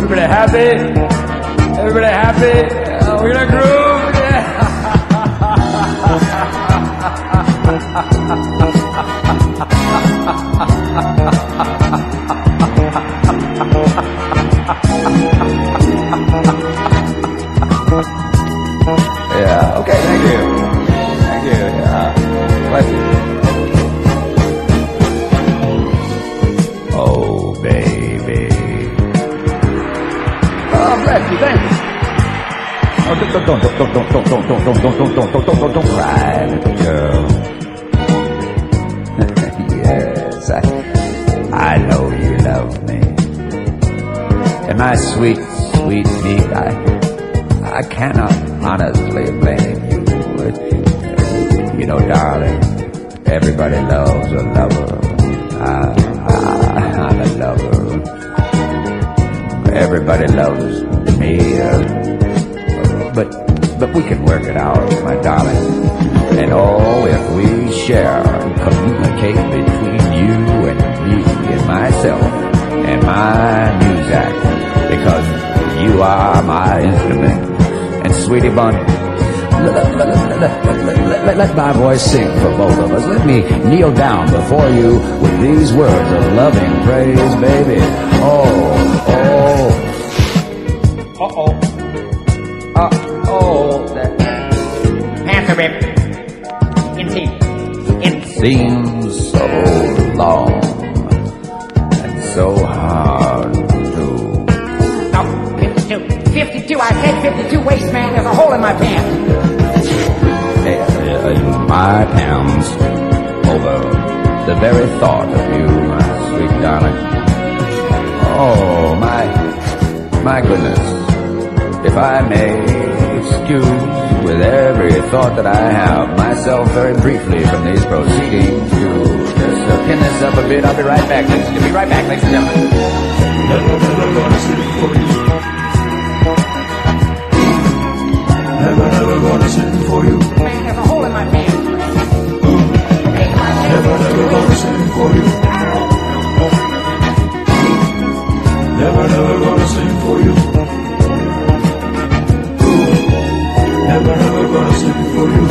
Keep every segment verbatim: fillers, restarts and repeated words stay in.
Everybody happy? Everybody happy? Uh, we're gonna groove? Yeah. Yeah, okay, thank you. Thank you. Yeah. Bless you. Oh, baby. Oh, bless you, thank you. Oh, don't, don't, don't, don't, don't, don't, don't, don't, don't, don't, don't, don't, don't, don't, don't, don't cry, little girl. Yes, I, I know you love me. And my sweet, sweet meat, I, I cannot honestly blame you. You know, darling, everybody loves a lover. I, I, I'm a lover. Everybody loves me, uh, but but we can work it out, my darling. And oh, if we share and communicate between you and me and myself and my music, because you are my instrument. And sweetie bun, let, let, let, let, let, let my voice sing for both of us. Let me kneel down before you with these words of loving praise, baby. Oh, oh. Uh-oh. Uh-oh. Panther rip. In teeth. In. Seems so long and so hard to do. Oh, fifty-two. fifty-two. I said fifty-two waist, man. There's a hole in my pants. In my pants over the very thought of you, my sweet darling. Oh, my, my goodness. If I may excuse with every thought that I have myself very briefly from these proceedings to just uh, pin this up a bit, I'll be right back. Ladies, I'll be right back, ladies and gentlemen. Never, never gonna sing for you. Never, never gonna sing for you. Man, there's a hole in my pants. Never, never gonna sing for you. Never, never gonna sing for you. Never, never gonna sing for you.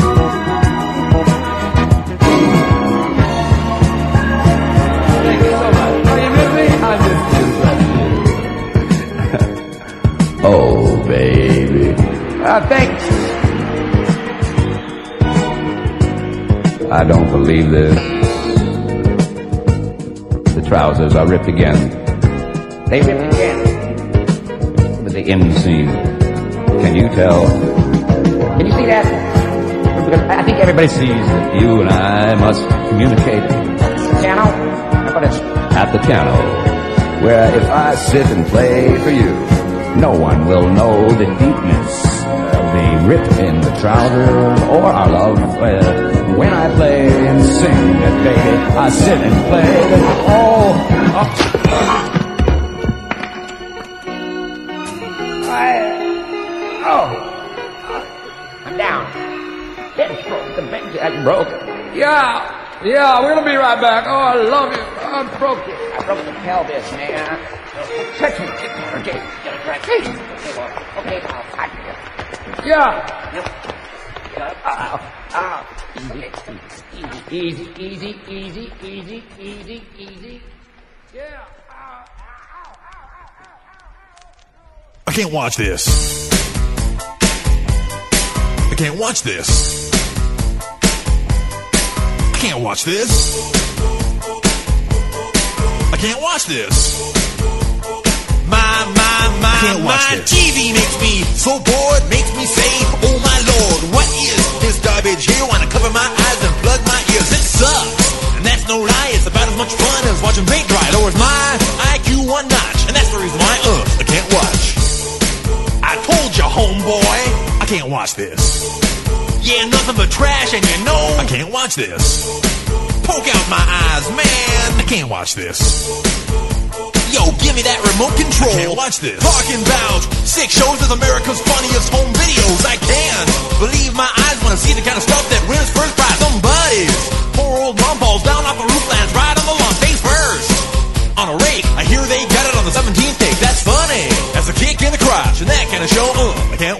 Thank you so much. Oh, you miss me? I miss you. Oh, baby. Uh, thanks. I don't believe this. The trousers are ripped again. They ripped again. But the inseam. Can you tell? Can you see that? Because I think everybody sees that you and I must communicate. Piano? What is it? At the piano, where if I sit and play for you, no one will know the deepness of the rip in the trousers or our love. Uh, when I play and sing that, baby, I sit and play. Oh, oh. I, oh, I'm down. Bench broke. The bench is broken. yeah, yeah, we're gonna be right back. Oh, I love you. I broke it. I broke the pelvis, man. Touch me. Okay. Okay, okay, I'll touch you. Yeah. Ow, ow. Easy, easy, easy, easy, easy, easy. Yeah. I can't watch this. I can't watch this. I can't watch this. I can't watch this. My, my, my, my T V makes me so bored, makes me say, oh my lord, what is this garbage here? Wanna cover my eyes and plug my ears. It sucks, and that's no lie. It's about as much fun as watching paint dry. Lowers my I Q one notch, and that's the reason why, uh, I can't watch. I told you, homeboy, I can't watch this. Yeah, nothing but trash, and you know, I can't watch this. Poke out my eyes, man, I can't watch this. Yo, give me that remote control. I can't watch this. Talking about six shows of America's funniest home videos. I can't believe my eyes when I see the kind of stuff that wins first prize. Somebody's poor old mom falls down off the roof, lands right on the lawn, face first. On a rake, I hear they got it on the seventeenth take. That's funny. As the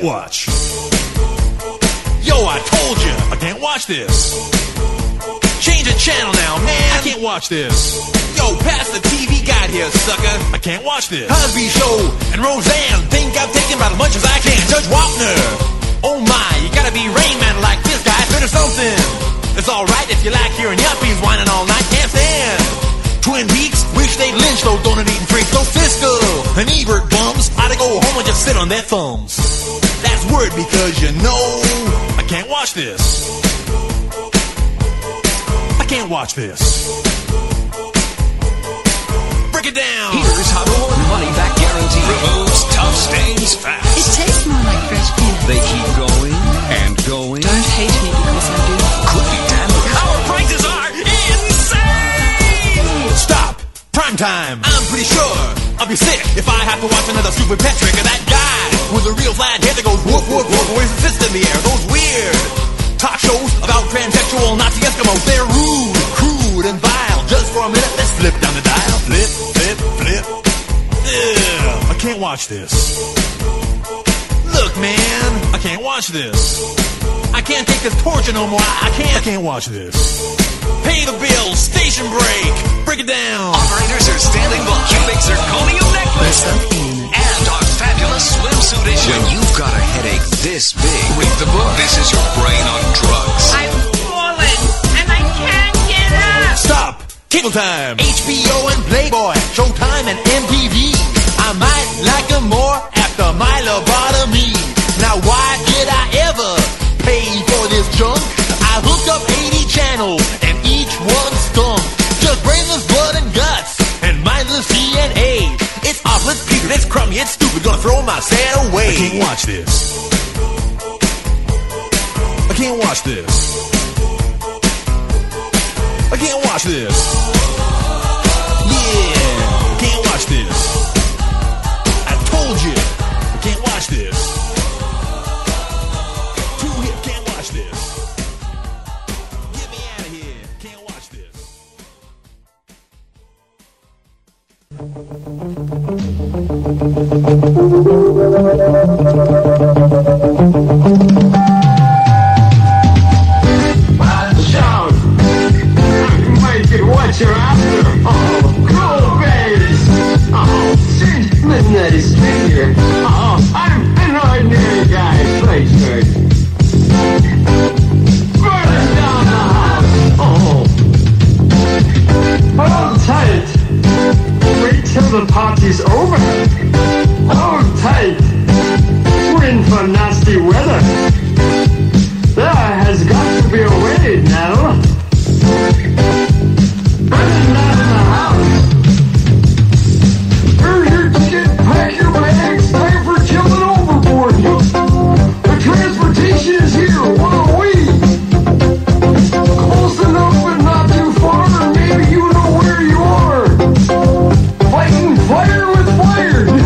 watch. Yo, I told you, I can't watch this. Change the channel now, man. I can't watch this. Yo, pass the T V guide here, sucker. I can't watch this. Cosby Show and Roseanne think I'm taking about as much as I can. Judge Wapner. Oh my, you gotta be Rain Man like this guy. Fit or something. It's alright if you like hearing yuppies whining all night. Can't stand. Twin Peaks, wish they'd lynch those donut-eating freaks. Those Siskel and Ebert bums ought to go home and just sit on their thumbs. That's word because you know I can't watch this. I can't watch this. Break it down. Here's how to hold money back guarantee. Removes tough stains fast. It tastes more like fresh peanuts. They keep going and going. Don't hate me because I do. Could be damn good. Our prices are insane. Stop. Prime time. I'm pretty sure I'll be sick if I have to watch another stupid pet trick of that guy with a real flat head that goes whoop, whoop, whoop, with his fist in the air. Those weird talk shows about transsexual Nazi Eskimos. They're rude, crude, and vile. Just for a minute, let's flip down the dial. Flip, flip, flip. Ugh, I can't watch this. Look, man, I can't watch this. I can't take this torture no more. I can't. I can't watch this. Pay the bill. Station break. Break it down. Operators are standing by. Cubic zirconium necklace. And our fabulous swimsuit issue. When you've got a headache this big, read the book. This is your brain on drugs. I'm falling, and I can't get up. Stop. Cable time. H B O and Playboy. Showtime and M T V. I might like them more after my lobotomy. Now why did I ever pay for this junk? I hooked up eighty channels and each one stunk. Just brainless blood and guts and mindless D N A. It's awful, it's putrid, it's crummy, it's stupid. Gonna throw my set away. I can't watch this. I can't watch this. I can't watch this. Yeah, I can't watch this. I told you, I can't watch this. Too hip, can't watch this. Get me out of here, can't watch this. Watch out! You might get what you're after. Oh, cool bass! Oh, since midnight is finger. Oh, I'm an ordinary guy. Play straight. Burn down the house. Oh, hold tight. Wait till the party's over. Hold tight. We're in for nasty weather. There has got to be a way, Nell. Burning down the house. Hurry your shit, pack your bags, time for jumping overboard. The transportation is here, what are we? Close enough but not too far, maybe you know where you are. Fighting fire with fire.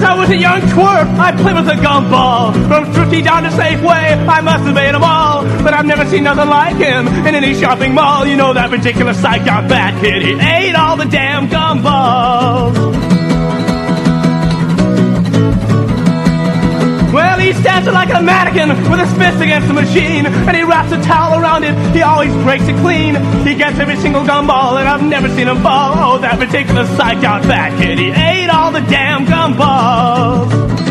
I was a young twerp, I played with a gumball. From Thrifty down to Safeway, I must have made them all. But I've never seen nothing like him in any shopping mall. You know that ridiculous psyched out fat kid, he ate all the damn gumballs. Well, he stands there like a mannequin with his fist against the machine, and he wraps a towel around it, he always breaks it clean. He gets every single gumball, and I've never seen him fall. Oh, that ridiculous psyched out fat kid, he ate all the damn gumballs.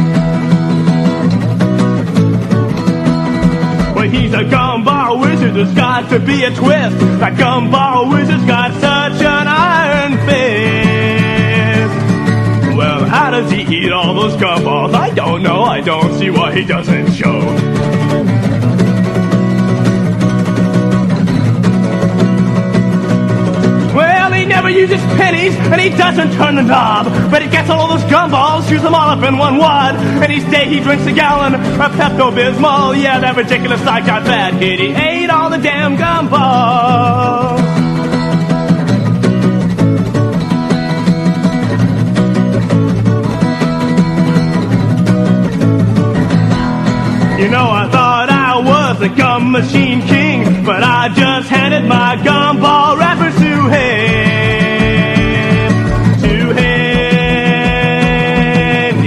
Well, he's a gumball wizard, there's got to be a twist. That gumball wizard's got such an iron fist. Well, how does he eat all those gumballs? I don't know, I don't see why he doesn't show. Well, he never uses pennies, and he doesn't turn the knob. But he gets all those gumballs, chews them all up in one wad. And each day he drinks a gallon of Pepto-Bismol. Yeah, that ridiculous psyched out fat kid, he ate all the damn gumballs. You know, I thought I was a gum machine king, but I just handed my gumball wrapper to him. To him,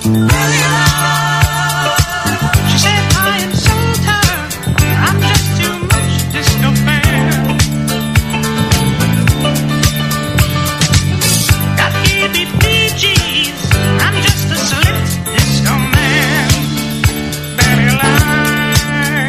She said, I am so tired, I'm just too much disco fan. Got E B P Gs, I'm just a slick disco man. Baby line,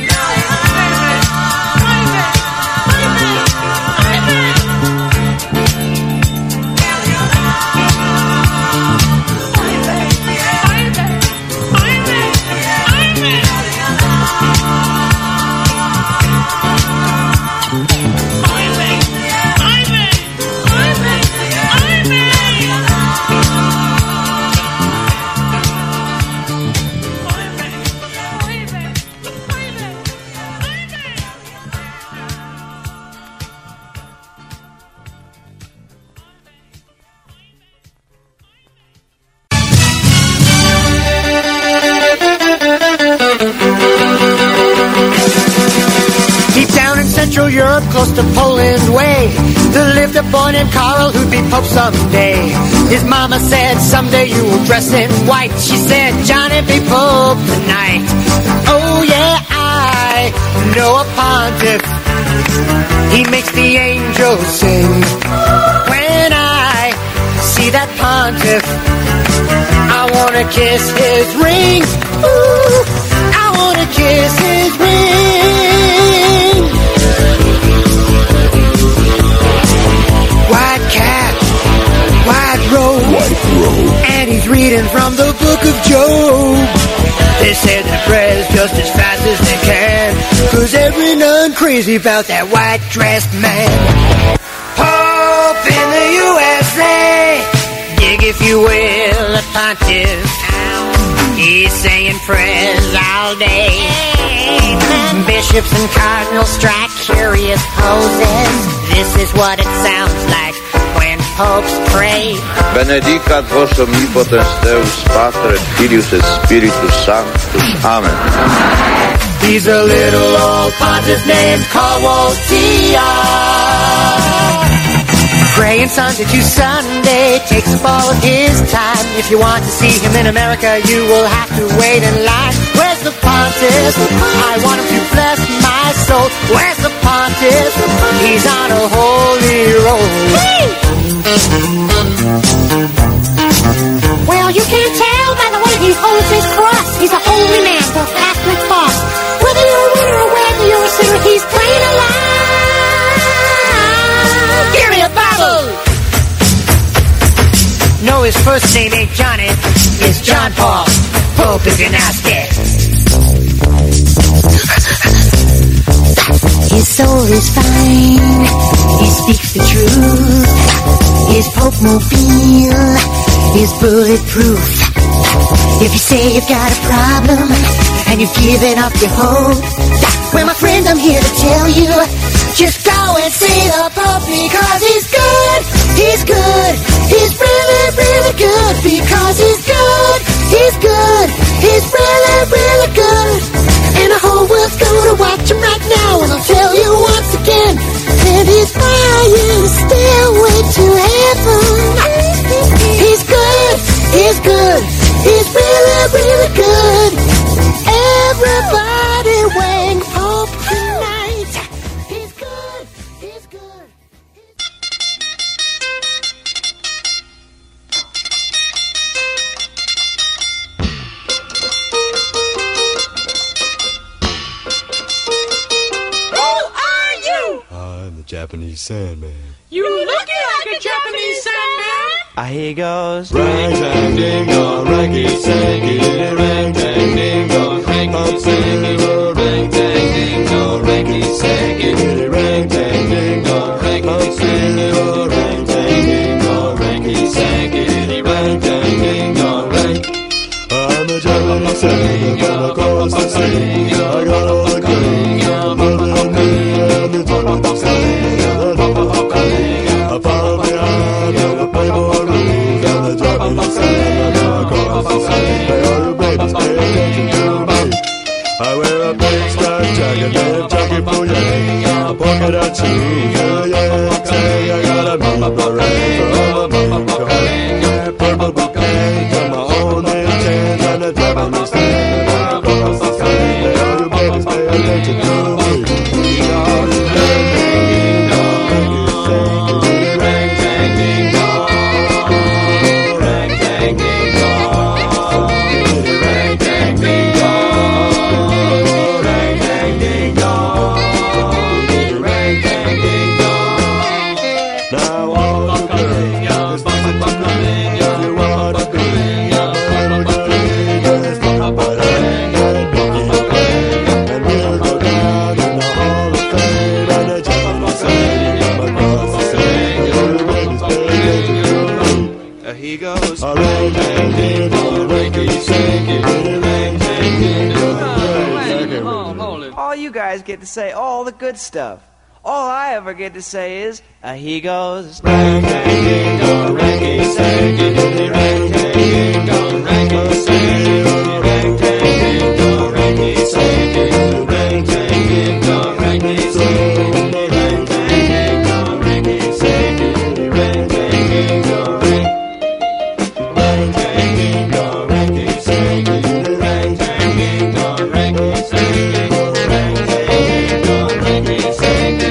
Deep down in Central Europe, close to Poland way, there lived a boy named Karl who'd be Pope someday. His mama said, someday you will dress in white. She said, Johnny, be Pope tonight. Oh yeah, I know a pontiff. He makes the angels sing. When I see that pontiff, I wanna kiss his ring. Ooh, I wanna kiss his ring. White cap, white robe, white robe, and he's reading from the book of Job. They said the prayers just as fast as they can, 'cause every nun crazy about that white dressed man. Pope in the U S A, dig if you will, a pontiff. He's saying prayers all day. Bishops and cardinals strike curious poses. This is what it sounds like when popes pray. Benedicat vos omnipotens Deus Pater et Filius et Spiritus Sanctus. Amen. He's a little old pontiff named Coatia. Praying Sunday to Sunday takes up all of his time. If you want to see him in America, you will have to wait in line. Where's the pontiff? I want him to bless my soul. Where's the pontiff? He's on a holy roll. Well, you can't tell by the way he holds his cross. He's a holy man, the Catholic boss. Whether you're a winner or whether you're a sinner, he's playing alive. Give me a Bible. No, his first name ain't Johnny. It's John Paul. Pope if you're nasty. His soul is fine. He speaks the truth. His Pope mobile is bulletproof. If you say you've got a problem and you've given up your hope, well, my friend, I'm here to tell you, just go and see the Pope, because he's good, he's good, he's really, really good, because he's good, he's good, he's really, really good, and the whole world's gonna watch him right now, and I'll tell you once again, that he's flying the stairway to heaven. He's good, he's good, he's really, really good. Everybody wing Pope tonight. He's good, he's good. Who are you? I'm the Japanese Sandman. You looking like a Japanese Sandman? Ah, he goes. Rang tang ding dong, ranky sanky, rang tang ding dong, ranky sanky, rang tang ding dong, ranky sanky, rang tang ding dong, ranky sanky, rang tang ding dong, ranky sanky, rang tang ding dong, rank. I'm a Japanese Sandman, gonna cross the sea. I got all the king, I'm on me, I'm the Japanese Sandman. I follow the eye, I'm a playboy. I wear a big striped jacket, a jacket for you, a polka dot shoes, yeah, yeah, say I got a mean parade, a purple bouquet, got my own name. say all the good stuff. All I ever get to say is, uh, he goes. Rang, dang, ding, dong, ranky, sanky, diddly, rang, dang, ding, dong, ranky, sanky, rang, dang, ding, dong, ranky, sanky, rang, dang, ding, dong, ranky, sanky, rang, dang, ding, dong, ranky, sanky, rang, dang, ding, dong, ranky, rang, dang, ding, dong, ranky, sanky, rang, dang, ding, dong, ranky, sanky, rang, dang, ding, dong, ranky, sanky.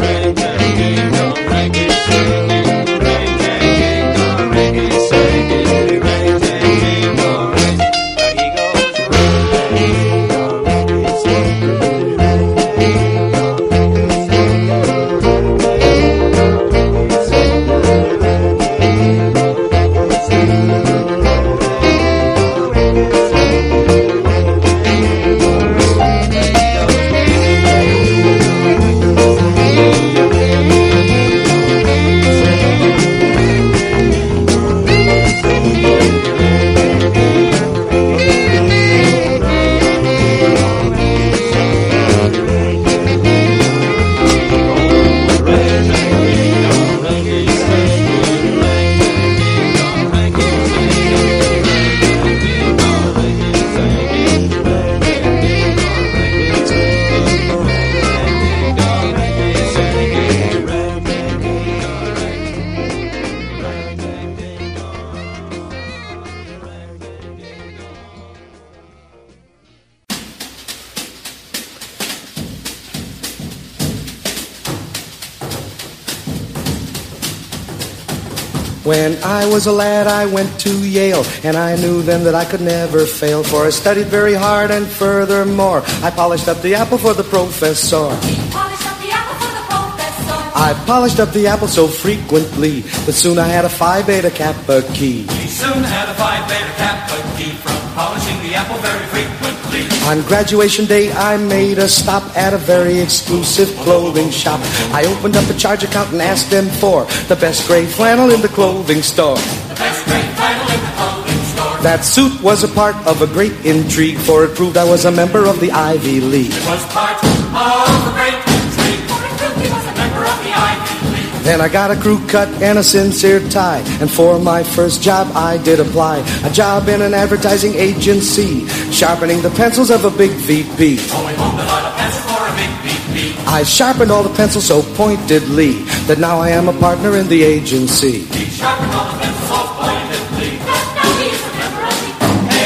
When I was a lad, I went to Yale, and I knew then that I could never fail, for I studied very hard, and furthermore, I polished up the apple for the professor. Polished up the apple for the professor. I polished up the apple so frequently that soon I had a Phi Beta Kappa key. He soon had a Phi Beta Kappa key from polishing the apple very frequently. On graduation day, I made a stop at a very exclusive clothing shop. I opened up a charge account and asked them for the best gray flannel in the clothing store. The best gray flannel in the clothing store. That suit was a part of a great intrigue, for it proved I was a member of the Ivy League. It was part of a great intrigue, for it proved he was a member of the Ivy League. Then I got a crew cut and a sincere tie, and for my first job I did apply. A job in an advertising agency, sharpening the pencils of a big V P. Oh, we owned a lot of pencils for a big V P. I sharpened all the pencils so pointedly that now I am a partner in the agency. He sharpened all the pencils so pointedly that now he is a member of the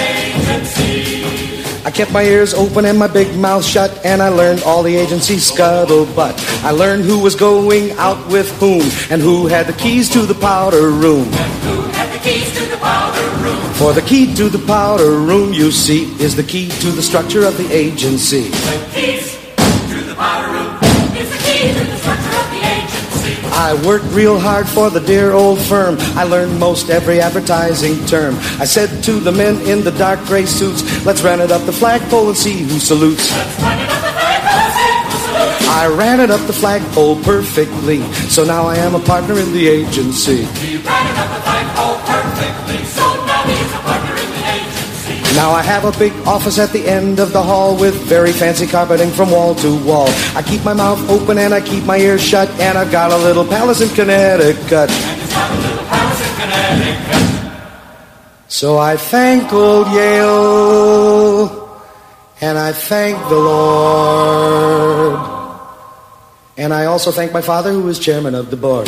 agency. I kept my ears open and my big mouth shut, and I learned all the agency scuttlebutt. I learned who was going out with whom, and who had the keys to the powder room. And who had the keys to the powder room. For the key to the powder room, you see, is the key to the structure of the agency. The keys to the powder room is the key to the structure of the agency. I worked real hard for the dear old firm. I learned most every advertising term. I said to the men in the dark gray suits, let's run it up the flagpole and see who salutes. Let's run it up the flagpole and see who salutes. I ran it up the flagpole perfectly, so now I am a partner in the agency. He ran it up the flagpole perfectly, so now he is a partner in the agency. Now I have a big office at the end of the hall with very fancy carpeting from wall to wall. I keep my mouth open and I keep my ears shut, and I've got a little palace in Connecticut. And he's got a little palace in Connecticut. So I thank old Yale, and I thank the Lord. And I also thank my father, who is chairman of the board.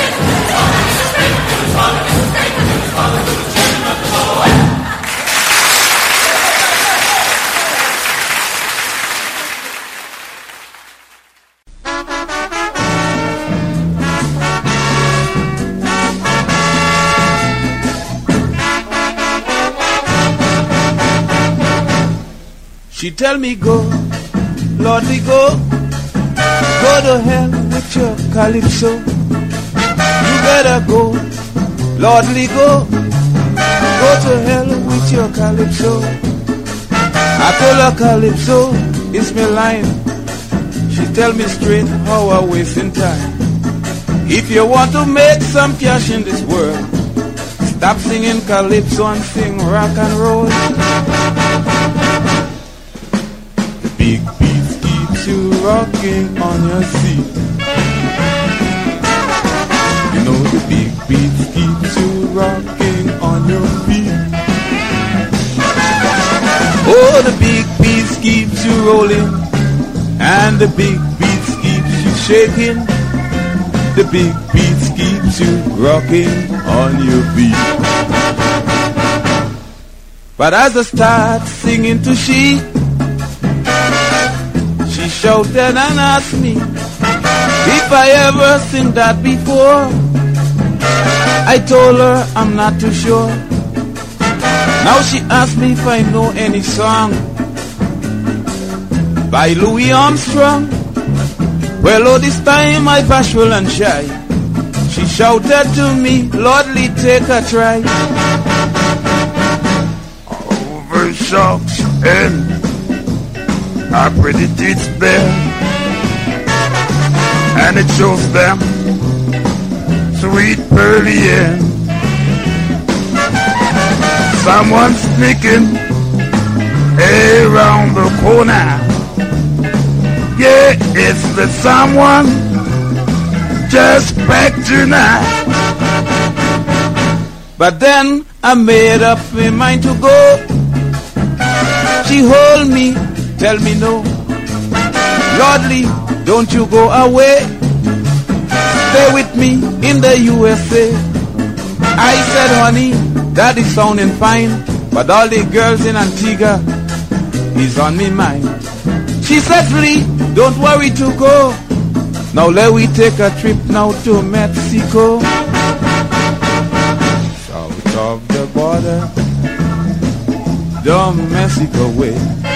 She tell me go, Lordly go, go to hell with your calypso. You better go, Lordly go, go to hell with your calypso. I told her calypso is my line. She tell me straight how I wasting time. If you want to make some cash in this world, stop singing calypso and sing rock and roll. Big beat keeps you rock rocking on your seat. You know the big beats keeps you rocking on your feet. Oh, the big beats keeps you rolling, and the big beats keeps you shaking. The big beats keeps you rocking on your feet. But as I start singing to she, she shouted and asked me if I ever sing that before. I told her I'm not too sure. Now she asked me if I know any song by Louis Armstrong. Well, oh, this time I bashful and shy. She shouted to me, Lordly, take a try. Over sharks and our pretty teeth bare, and it shows them sweet pearly end. Someone's sneaking around the corner. Yeah, it's the someone just back tonight. But then I made up my mind to go. She hold me, tell me no. Lordly, don't you go away. Stay with me in the U S A. I said, honey, that is sounding fine, but all the girls in Antigua is on me mind. She said, Lee, don't worry to go. Now let we take a trip now to Mexico. South of the border, down Mexico way.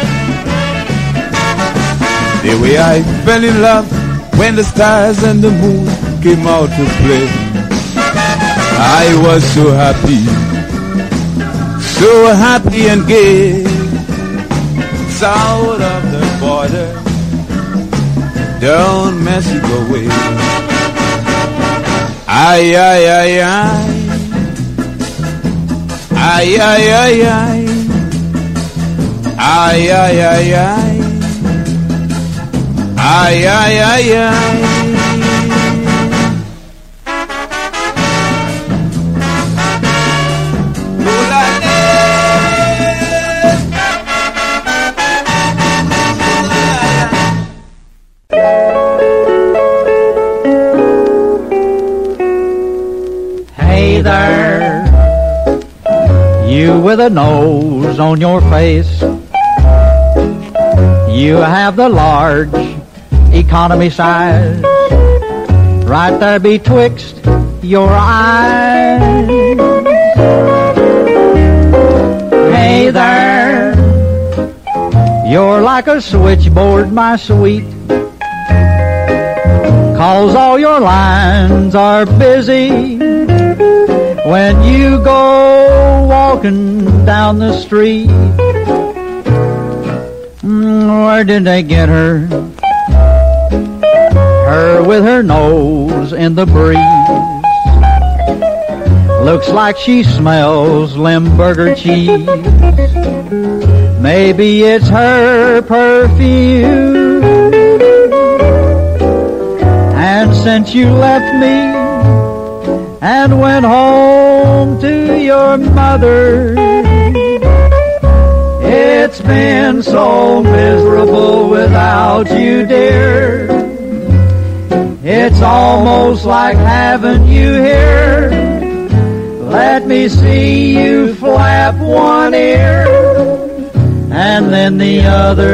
The way I fell in love when the stars and the moon came out to play. I was so happy, so happy and gay. South of the border, down Mexico way. Ay, ay, ay, ay. Ay, ay, ay, ay. Ay, ay, ay, ay. Ay, ay, ay, ay. Hey there, you with a nose on your face. You have the large economy size right there betwixt your eyes. Hey there, you're like a switchboard, my sweet, 'cause all your lines are busy when you go walking down the street. Where did they get her? Her with her nose in the breeze. Looks like she smells Limburger cheese. Maybe it's her perfume. And since you left me and went home to your mother, it's been so miserable without you, dear. It's almost like having you here. Let me see you flap one ear and then the other.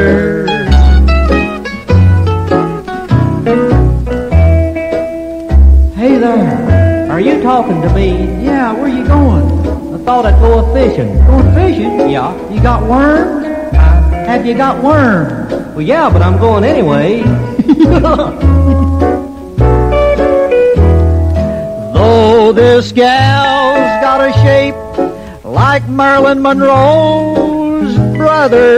Hey there, are you talking to me? Yeah, where you going? I thought I'd go a-fishing. Going fishing? Yeah. You got worms? Have you got worms? Well, yeah, but I'm going anyway. Though this gal's got a shape like Marilyn Monroe's brother,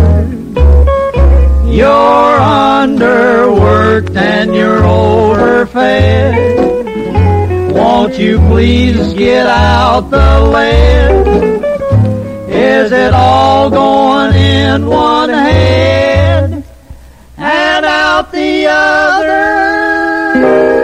you're underworked and you're overfed. Won't you please get out the lead? Is it all going in one head and out about the other.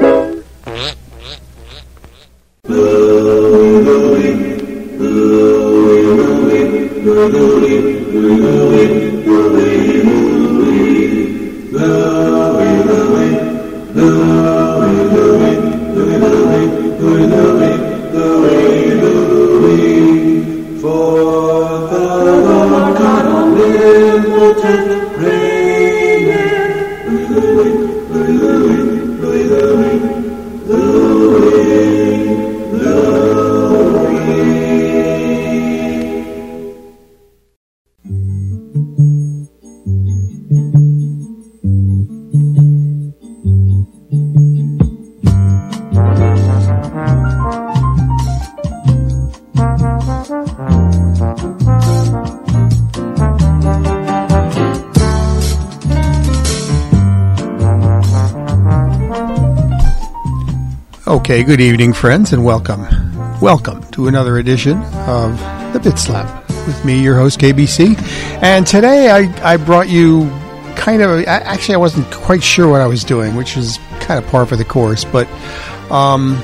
Okay, good evening, friends, and welcome. Welcome to another edition of The Bit Slap with me, your host, K B C. And today I, I brought you kind of, actually I wasn't quite sure what I was doing, which is kind of par for the course, but um,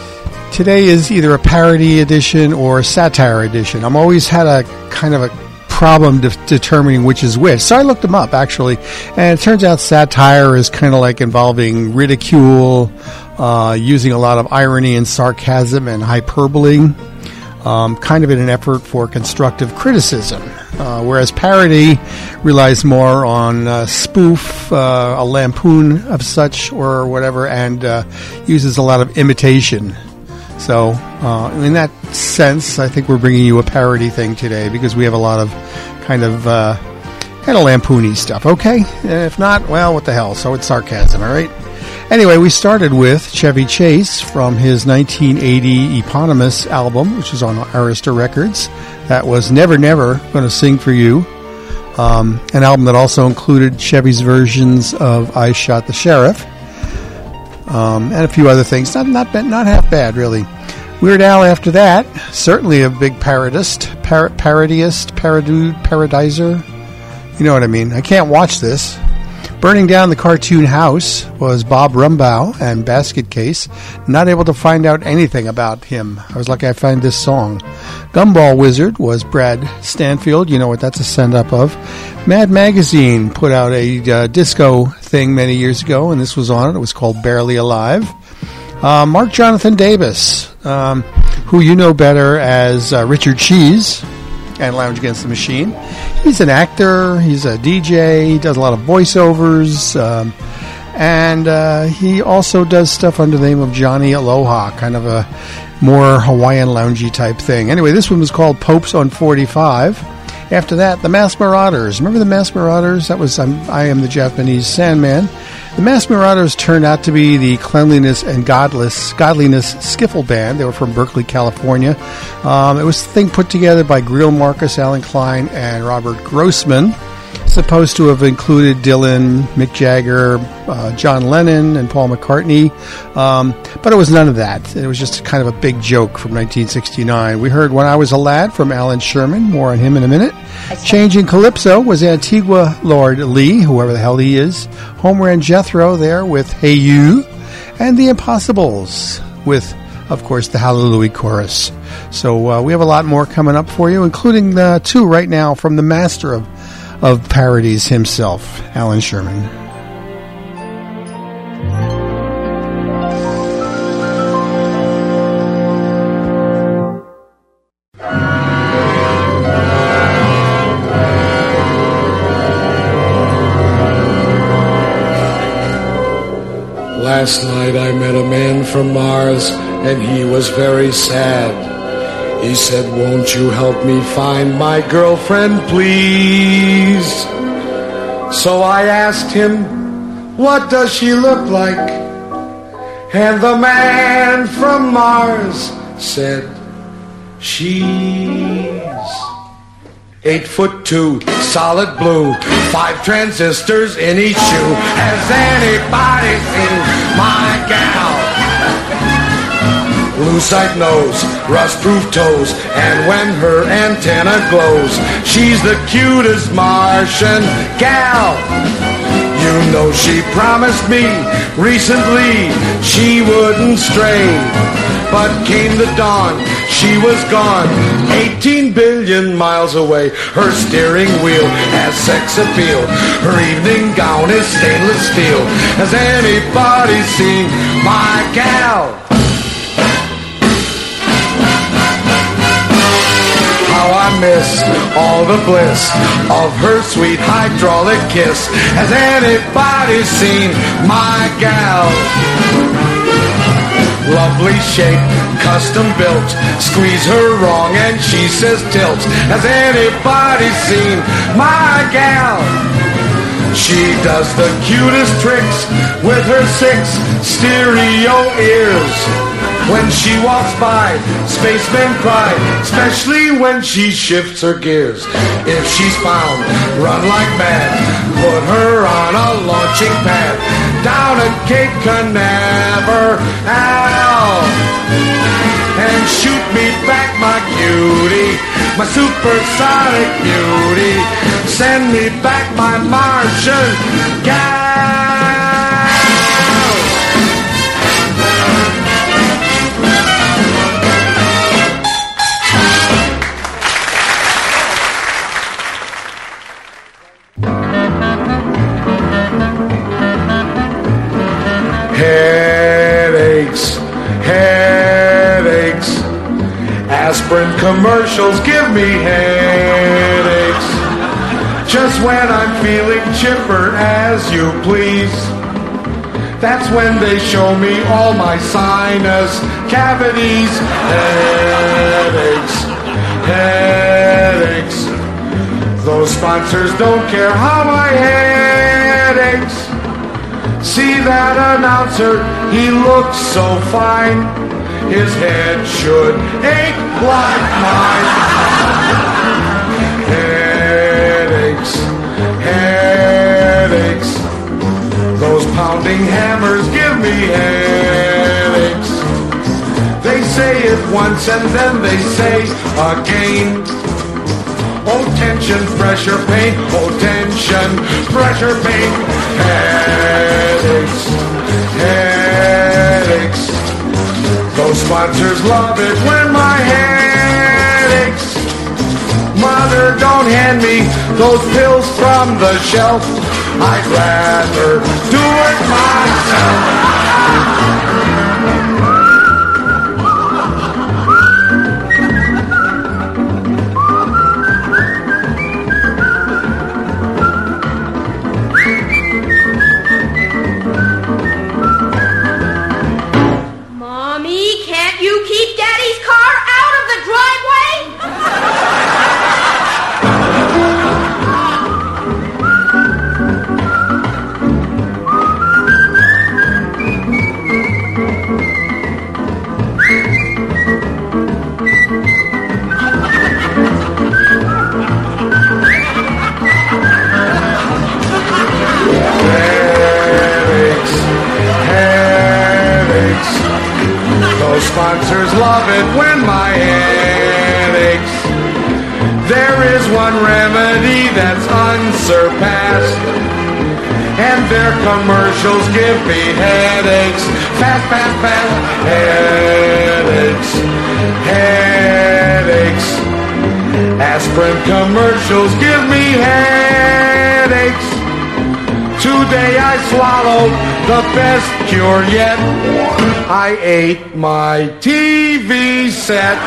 today is either a parody edition or a satire edition. I'm always had a kind of a problem de- determining which is which. So I looked them up, actually, and it turns out satire is kind of like involving ridicule, uh, using a lot of irony and sarcasm and hyperbole, um, kind of in an effort for constructive criticism, uh, whereas parody relies more on uh, spoof, uh, a lampoon of such or whatever, and uh, uses a lot of imitation. So, uh, in that sense, I think we're bringing you a parody thing today because we have a lot of kind of uh, kind of lampoony stuff. Okay, and if not, well, what the hell? So it's sarcasm, all right. Anyway, we started with Chevy Chase from his nineteen eighty eponymous album, which is on Arista Records. That was Never Never Gonna Sing For You, um, an album that also included Chevy's versions of I Shot the Sheriff. Um, and a few other things. Not not bad, not half bad, really. Weird Al after that, certainly a big parodist, par- parodiist, paradu- parodizer. You know what I mean. I can't watch this. Burning Down the Cartoon House was Bob Rumbaugh and Basket Case. Not able to find out anything about him. I was lucky I found this song. Gumball Wizard was Brad Stanfield. You know what that's a send-up of. Mad Magazine put out a uh, disco thing many years ago, and this was on it. It was called Barely Alive. Uh, Mark Jonathan Davis, um, who you know better as uh, Richard Cheese and Lounge Against the Machine. He's an actor, he's a D J, he does a lot of voiceovers, um, and uh, he also does stuff under the name of Johnny Aloha, kind of a more Hawaiian loungy type thing. Anyway, this one was called Popes on forty-five. After that, the Masked Marauders. Remember the Masked Marauders? That was um, I Am the Japanese Sandman. The Masked Marauders turned out to be the Cleanliness and Godless, Godliness Skiffle Band. They were from Berkeley, California. Um, it was a thing put together by Greil Marcus, Alan Klein, and Robert Grossman. Supposed to have included Dylan, Mick Jagger, uh, John Lennon, and Paul McCartney. Um, but it was none of that. It was just kind of a big joke from nineteen sixty-nine. We heard When I Was a Lad from Alan Sherman. More on him in a minute. Changing Calypso was Antigua Lord Lee, whoever the hell he is. Home Ran Jethro there with Hey You. And The Impossibles with, of course, the Hallelujah Chorus. So uh, we have a lot more coming up for you, including the two right now from the master of of parodies himself, Alan Sherman. Last night I met a man from Mars, and he was very sad. He said, won't you help me find my girlfriend, please? So I asked him, what does she look like? And the man from Mars said, she's eight foot two, solid blue, five transistors in each shoe. Has anybody seen my gal? Lucite nose, rust-proof toes, and when her antenna glows, she's the cutest Martian gal. You You know she promised me recently she wouldn't stray. But came the dawn, she was gone, eighteen billion miles away. Her steering wheel has sex appeal. Her evening gown is stainless steel. Has anybody seen my gal? How I miss all the bliss of her sweet hydraulic kiss. Has anybody seen my gal? Lovely shape, custom built. Squeeze her wrong and she says tilt. Has anybody seen my gal? She does the cutest tricks with her six stereo ears. When she walks by, spacemen cry, especially when she shifts her gears. If she's found, run like mad, put her on a launching pad, down at Cape Canaveral, and shoot me back my cutie, my supersonic beauty. Send me back my Martian gal. Headaches, headaches. Aspirin commercials give me headaches. Just when I'm feeling chipper as you please. That's when they show me all my sinus cavities. Headaches, headaches. Those sponsors don't care how my head aches. See that announcer, he looks so fine. His head should ache like mine. Headaches, headaches. Those pounding hammers give me headaches. They say it once and then they say again. Oh, tension, pressure, pain. Oh, tension, pressure, pain. Headaches, headaches. Those sponsors love it when my head aches. Mother, don't hand me those pills from the shelf. I'd rather do it myself. Sponsors love it when my head aches. There is one remedy that's unsurpassed, and their commercials give me headaches. Fast, fast, fast. Headaches, headaches. Aspirin commercials give me headaches. Today I swallowed the best cure yet. I ate my T V set.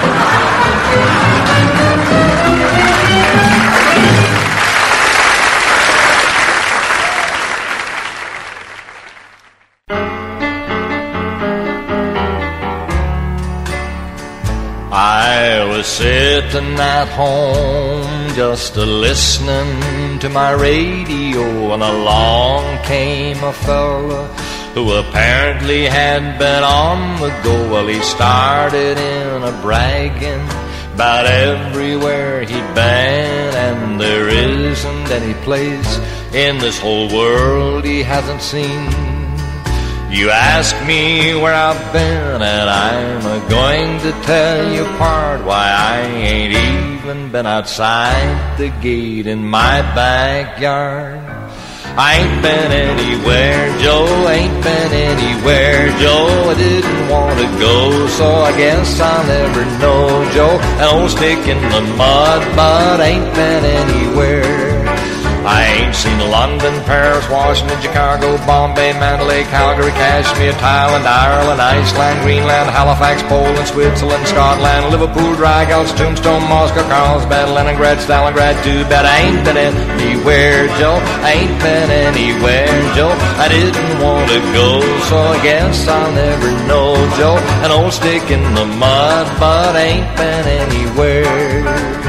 I was sitting at home just a listening to my radio, and along came a fella who apparently had been on the go. Well, he started in a bragging about everywhere he'd been, and there isn't any place in this whole world he hasn't seen. You ask me where I've been, and I'm going to tell you part why I ain't even been outside the gate in my backyard. I ain't been anywhere, Joe, ain't been anywhere, Joe. I didn't want to go, so I guess I'll never know, Joe. An old stick in the mud, but ain't been anywhere. I ain't seen London, Paris, Washington, Chicago, Bombay, Mandalay, Calgary, Kashmir, Thailand, Ireland, Iceland, Greenland, Halifax, Poland, Switzerland, Scotland, Liverpool, Dragouts, Tombstone, Moscow, Carlsbad, Leningrad, Stalingrad, too bad I ain't been anywhere, Joe. I ain't been anywhere, Joe. I didn't want to go, so I guess I'll never know, Joe. An old stick in the mud, but ain't been anywhere.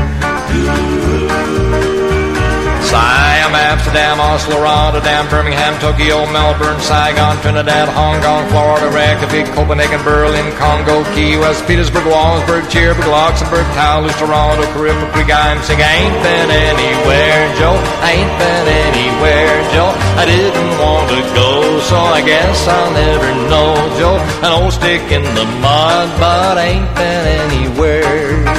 Siam, Amsterdam, Oslo, Rotterdam, Birmingham, Tokyo, Melbourne, Saigon, Trinidad, Hong Kong, Florida, Reykjavik, Copenhagen, Berlin, Congo, Key West, Petersburg, Walsburg, Cherbourg, Luxembourg, Toulouse, Toronto, Caribbean, I'm saying I ain't been anywhere, Joe. I ain't been anywhere, Joe. I didn't want to go, so I guess I'll never know, Joe. An old stick in the mud, but ain't been anywhere.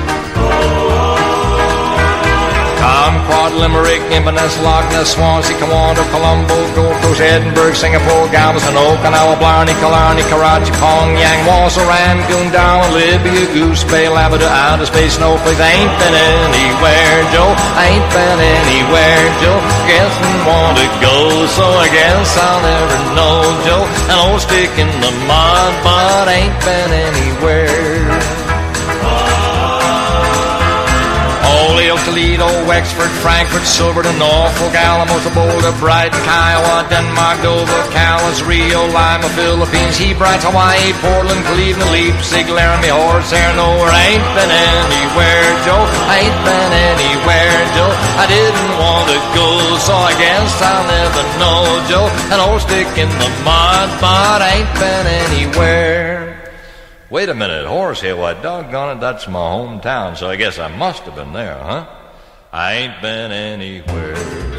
Quad, Limerick, Inverness, Loch Ness, Swansea, Commando, Colombo, Gold Coast, Edinburgh, Singapore, Galveston, Okinawa, Blarney, Killarney, Karachi, Pyongyang, Warsaw, Rangoon, Darwin, Libya, Goose Bay, Labrador, outer space, snowflakes. I ain't been anywhere, Joe. I ain't been anywhere, Joe. Guess I want to go, so I guess I'll never know, Joe. An old stick in the mud, but ain't been anywhere. Holyoke, Toledo, Wexford, Frankfurt, Silverton, Norfolk, Alamos, Boulder, Brighton, Kiowa, Denmark, Dover, Calais, Rio, Lima, Philippines, Hebrides, Hawaii, Portland, Cleveland, Leipzig, Laramie, Horsehair, nowhere. I ain't been anywhere, Joe. I ain't been anywhere, Joe. I didn't want to go, so I guess I'll never know, Joe. An old stick in the mud, but I ain't been anywhere. Wait a minute, Horsehair, why doggone it, that's my hometown, so I guess I must have been there, huh? I ain't been anywhere.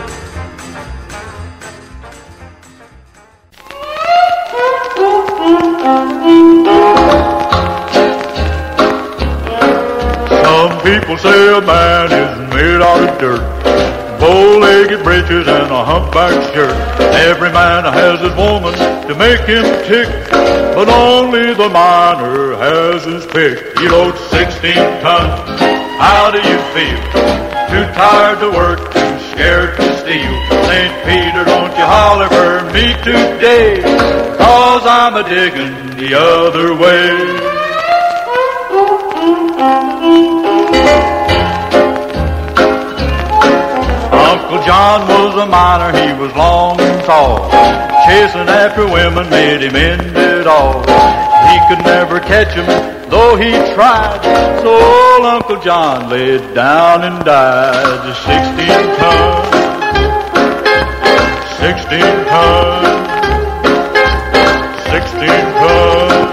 Some people say a man is made out of dirt, bow-legged breeches and a humpback shirt. Every man has his woman to make him tick, but only the miner has his pick. He loads sixteen tons. How do you feel? Too tired to work, too scared to steal. Saint Peter, don't you holler for me today, 'cause I'm a-digging the other way. Uncle John was a miner, he was long and tall. Chasing after women made him end it all. He could never catch 'em, though he tried. So old Uncle John laid down and died. Sixteen tons, sixteen tons, sixteen tons.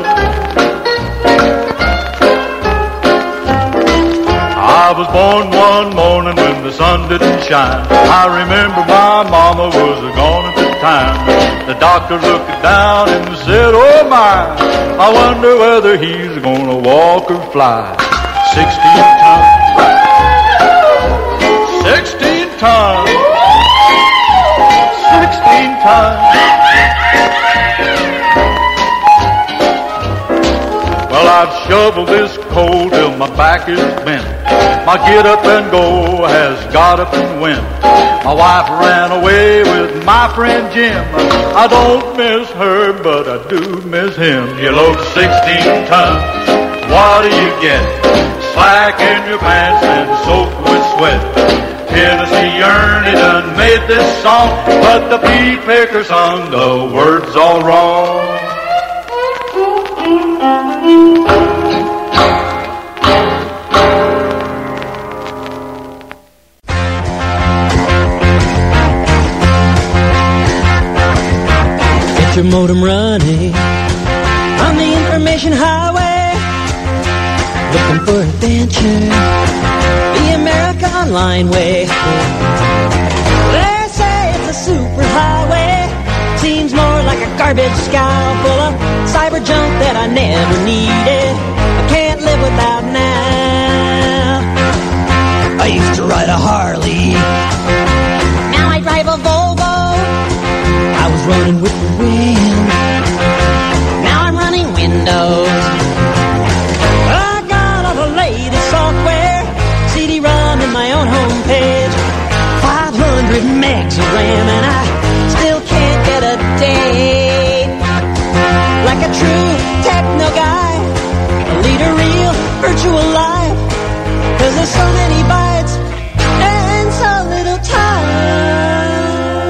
I was born one morning when the sun didn't shine. I remember my mama was gone at the time. The doctor looked down and said, oh my, I wonder whether he's gonna walk or fly. Sixteen tons, sixteen tons, sixteen tons. Well, I've shoveled this coal till my back is bent. My get up and go has got up and went. My wife ran away with my friend Jim. I don't miss her, but I do miss him. You load sixteen tons, what do you get? Slack in your pants and soaked with sweat. Tennessee Ernie done made this song, but the Pete Picker sung the words all wrong. Your modem running on the information highway, looking for adventure, the America Online way. They say it's a super highway, seems more like a garbage scow full of cyber junk that I never needed, I can't live without now. I used to ride a Harley, now I drive a Volvo. running with the wind. Now I'm running Windows. I got all the latest software, C D ROM in my own homepage, five hundred megs of RAM, and I still can't get a date. Like a true techno guy, I lead a real virtual life, 'cause there's so many bytes and so little time.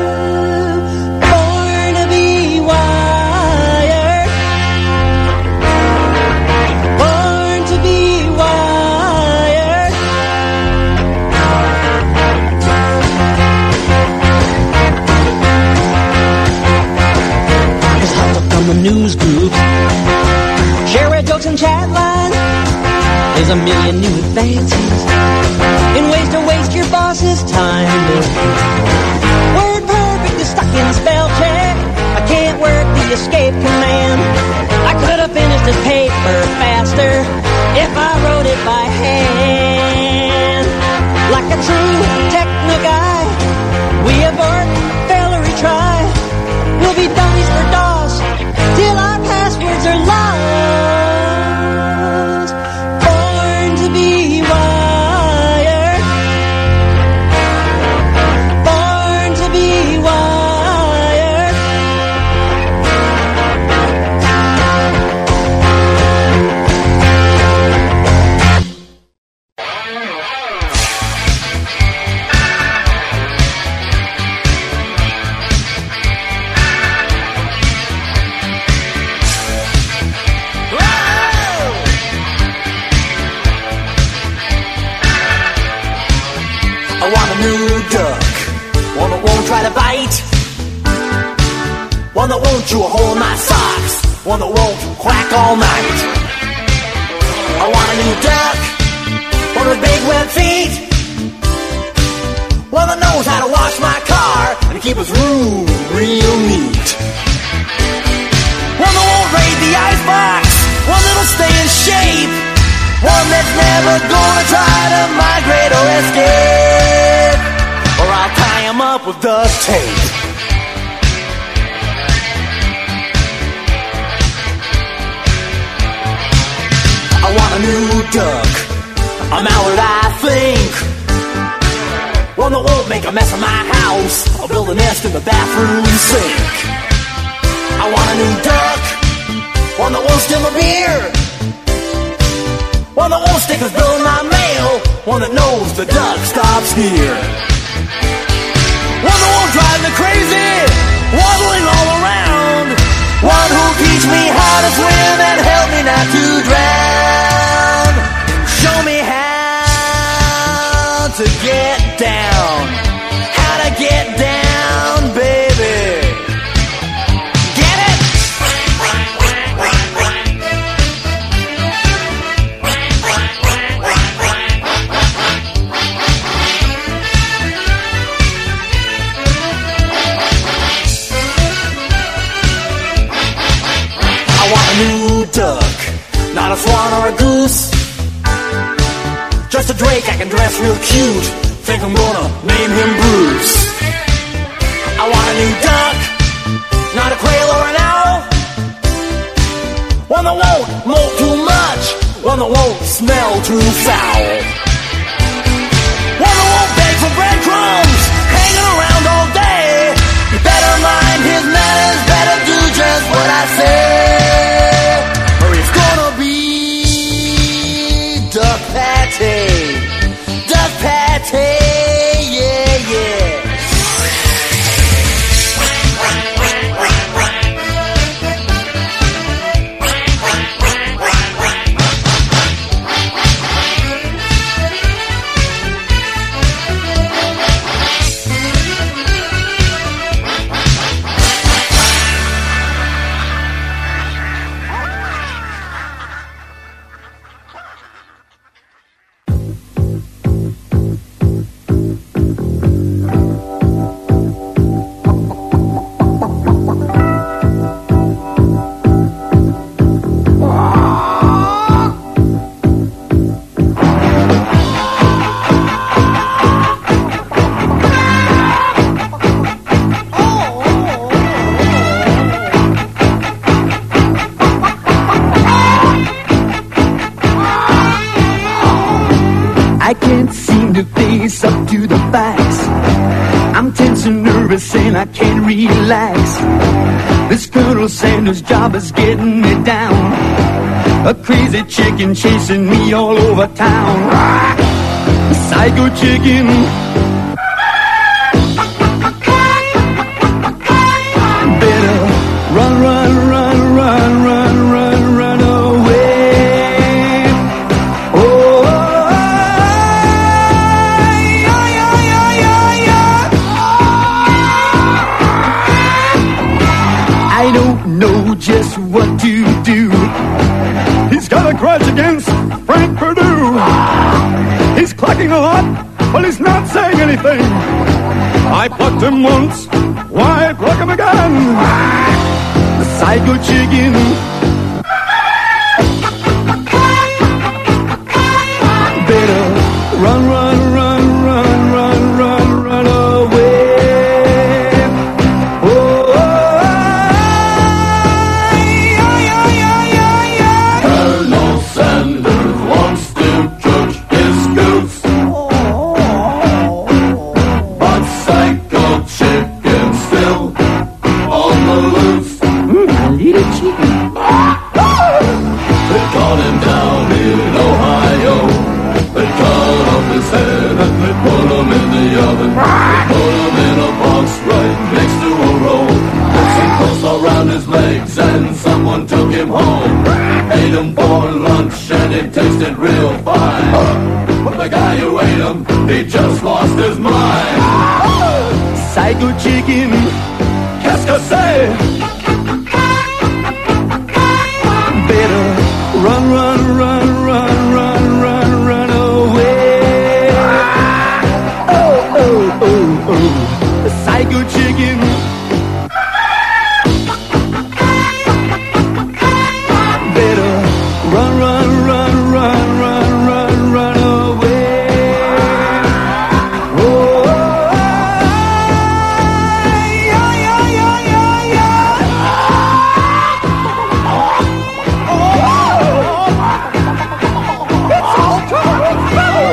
Born to be wired, born to be wired. 'Cause hopped up on the news group, share red jokes and chat lines. There's a million new advances in ways to waste your boss's time. Word perfect is stuck in spell check. I can't work the escape command. I could have finished this paper faster if I wrote it by hand. Like a true techno guy, we abort, fail or retry. We'll be dummies for DOS till our passwords are lost. Born to be wired, born to be wired. I want a new duck, one that won't try to bite, one that won't chew a hole in my socks, one that won't quack all night. I want a new duck, one with big web feet, one that knows how to wash my car and keep his room real neat. One that won't raid the icebox, one that'll stay in shape, one that's never gonna try to migrate or escape, or I'll tie him up with duct tape. I want a new duck, a mallard I think, one that won't make a mess of my house. I'll build a nest in the bathroom sink. I want a new duck, one that won't steal my beer, one that won't stick his bill in my mail, one that knows the duck stops here. One that won't drive me crazy, waddling all around, one who'll teach me how to swim and help me not to drown. Show me how to get down, how to get down, baby. Get it? I want a new duck, not a swan or a goose, just a drake I can dress real cute. Think I'm gonna name him Bruce. I want a new duck, not a quail or an owl, one that won't molt too much, one that won't smell too foul, one that won't beg for breadcrumbs, hanging around all day. You better mind his manners, better do just what I say, or he's gonna be duck patty. Duck patty, yeah, yeah. I facts. I'm tense and nervous and I can't relax. This Colonel Sanders job is getting me down. A crazy chicken chasing me all over town. A psycho chicken. Better run, run, run, run, run, run, run away. Oh, yeah, yeah, yeah, yeah, yeah. I don't know just what to do. He's got a grudge against Frank Perdue. He's clucking a lot, but he's not saying anything. I plucked him once, why pluck him again? The psycho chicken. Better run, run, run, run, run, run, run away. Oh, yeah, yeah, yeah, yeah, yeah. Colonel Sanders wants to cook his goose, but psycho chicken still on the loose. Mm, I need a chicken. They caught him down in Ohio. They cut off his head and they put him in the oven. They put him in a box right next to a roll. Put some clothes around his legs and someone took him home. Ate him for lunch and it tasted real fine. But the guy who ate him, he just lost his mind. Psycho chicken. Qu'est-ce que c'est? Better run, run, run, run, run, run, run away. Oh, oh, oh, oh. The psycho chicken. Better run, run, run, run, run, run, run away. Oh, yeah, yeah, yeah, yeah, yeah. It's all coming through.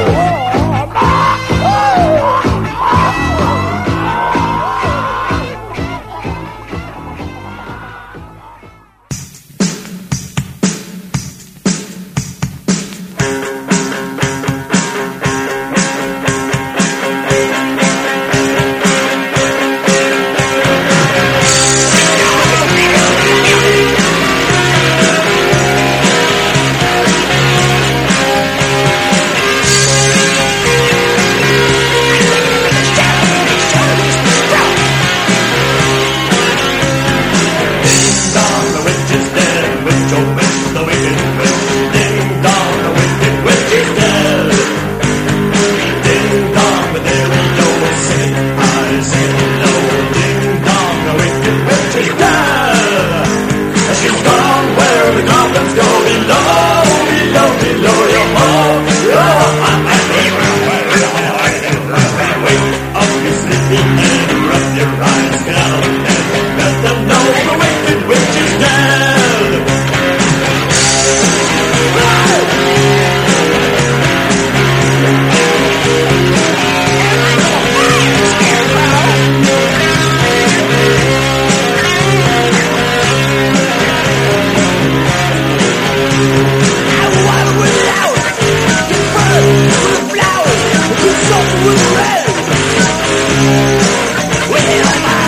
Well,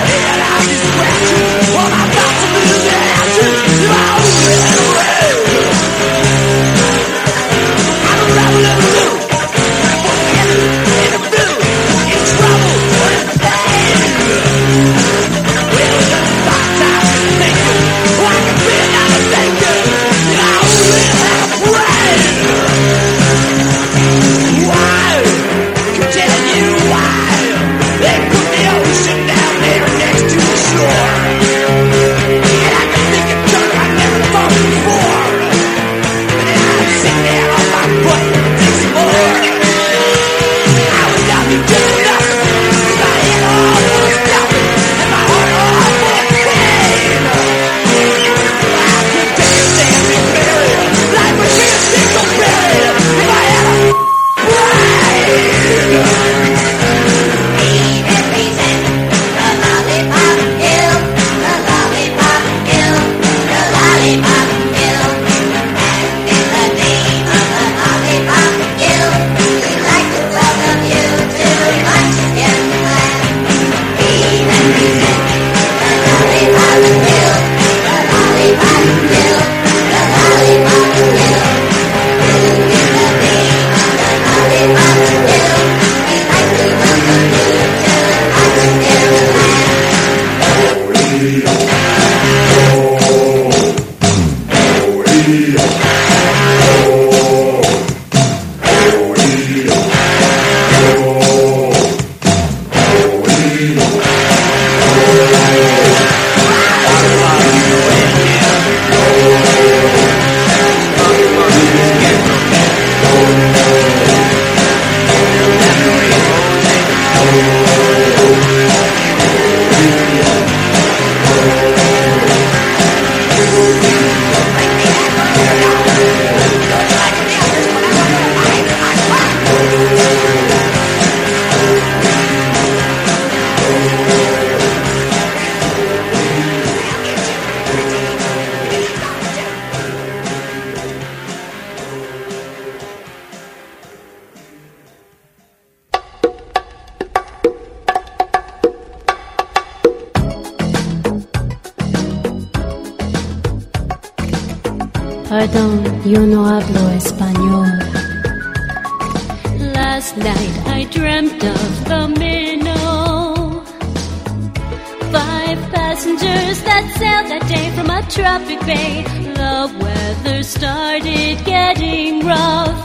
Pardon, yo no hablo español. Last night I dreamt of the minnow. Five passengers that sailed that day from a tropic bay. The weather started getting rough,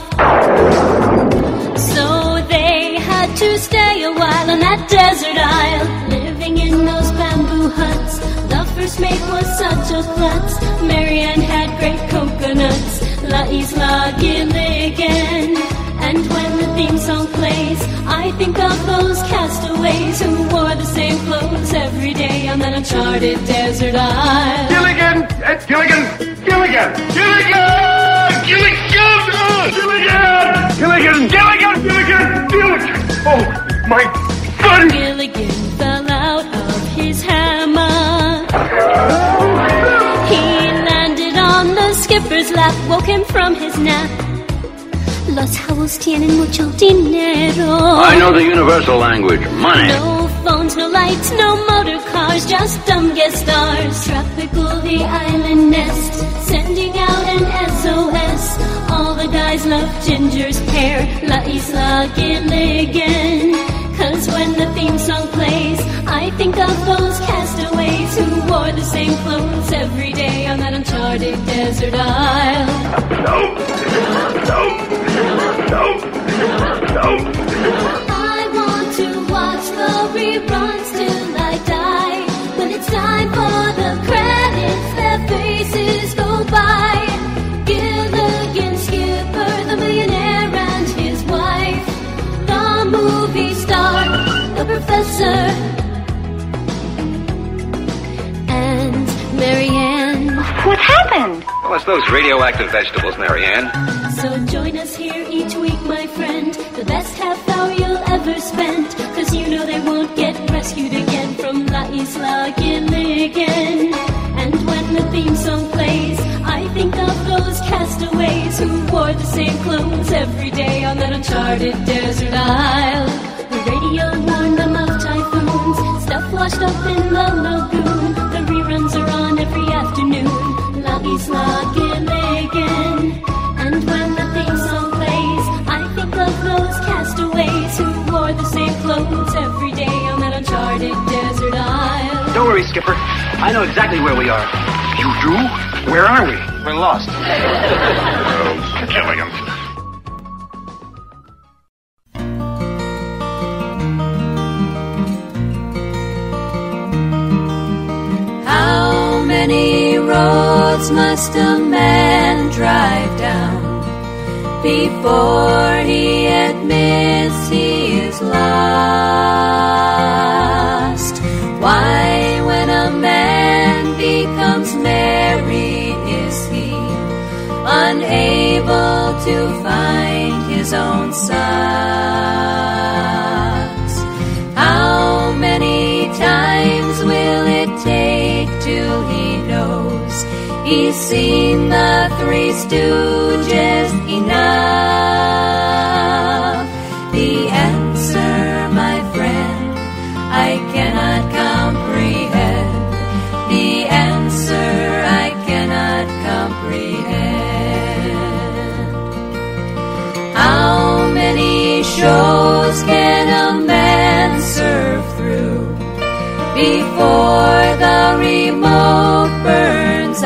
so they had to stay a while on that desert isle, living in those bamboo huts. The first mate was such a klutz. Marianne had great coconuts, La Isla Gilligan. And when the theme song plays, I think of those castaways who wore the same clothes every day on that uncharted desert isle. Gilligan! Uh, Gilligan! Gilligan! Gilligan! Gilligan! Uh, Gilligan! Gilligan! Gilligan! Gilligan! Gilligan! Oh, my God! Gilligan fell out of his hammock. He landed on the skipper's lap, woke him from his nap. Los Howells tienen mucho dinero. I know the universal language, money. No phones, no lights, no motor cars, just dumb guest stars. Tropical the island nest, sending out an S O S. All the guys love Ginger's hair, La Isla Gilligan. Cause when the theme song plays, I think of those castaways who wore the same clothes every day on that uncharted desert isle. Nope. Nope. Nope. Nope. I want to watch the reruns till I die. When it's time for the credits, their faces go by. Gilligan, Skipper, the millionaire and his wife, the movie star, the professor, and Marianne. What happened? Well, it's those radioactive vegetables, Marianne. So join us here each week, my friend, the best half hour you'll ever spend. Cause you know they won't get rescued again from La Isla Gilligan. And when the theme song plays, I think of those castaways who wore the same clothes every day on that uncharted desert isle. The radio warned them of typhoons, stuff washed up in the lagoon. The reruns are on every afternoon, La Isla Gilligan. And when the theme song plays, I think of those castaways who wore the same clothes every day on that uncharted desert isle. Don't worry, Skipper. I know exactly where we are. You do? Where are we? We're lost. Oh, Gilligan. How many roads must a man drive down before he admits he is lost? Why, when a man becomes married, is he unable to find his own socks? How many times will it take till he knows he's seen the Three Stooges enough? The answer, my friend, I cannot comprehend. The answer I cannot comprehend. How many shows can a man surf through before the remote burns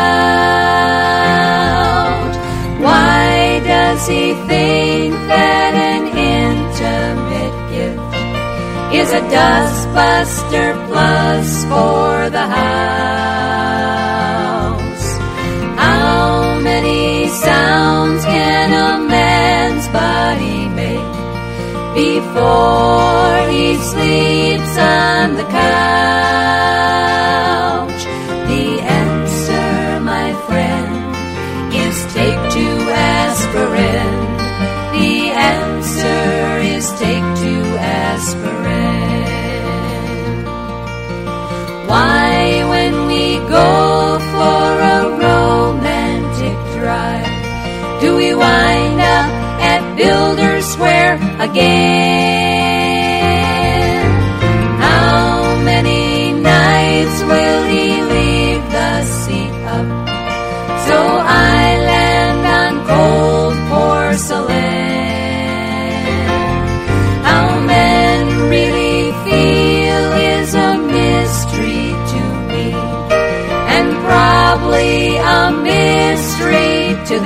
out? Why does he think that an intimate gift is a dustbuster plus for the house. How many sounds can a man's body make before he sleeps on the couch? The answer, my friend, is take two aspirin. The answer is take two aspirin. Why, when we go for a romantic drive, do we wind up at Builder's Square again? How many nights will he leave the seat up so I land on cold porcelain? How men really feel is a mystery to me, and probably a mystery to